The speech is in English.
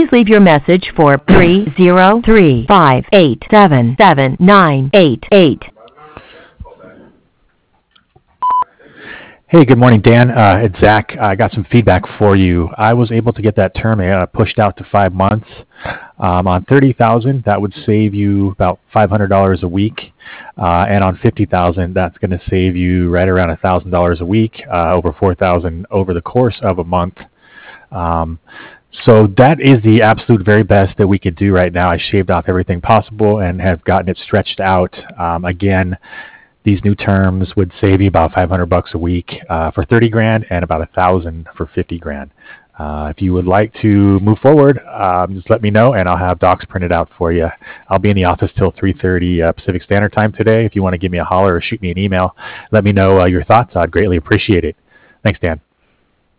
Please leave your message for 303-587-7988. Hey, good morning, Dan. It's Zach. I got some feedback for you. I was able to get that term pushed out to 5 months. On 30,000, that would save you about $500 a week, and on 50,000, that's going to save you right around $1,000 a week, over 4,000 over the course of a month. So that is the absolute very best that we could do right now. I shaved off everything possible and have gotten it stretched out. Again, these new terms would save you about $500 a week for 30 grand and about 1,000 for 50 grand. If you would like to move forward, just let me know and I'll have docs printed out for you. I'll be in the office till 3:30 Pacific Standard Time today. If you want to give me a holler or shoot me an email, let me know your thoughts. I'd greatly appreciate it. Thanks, Dan.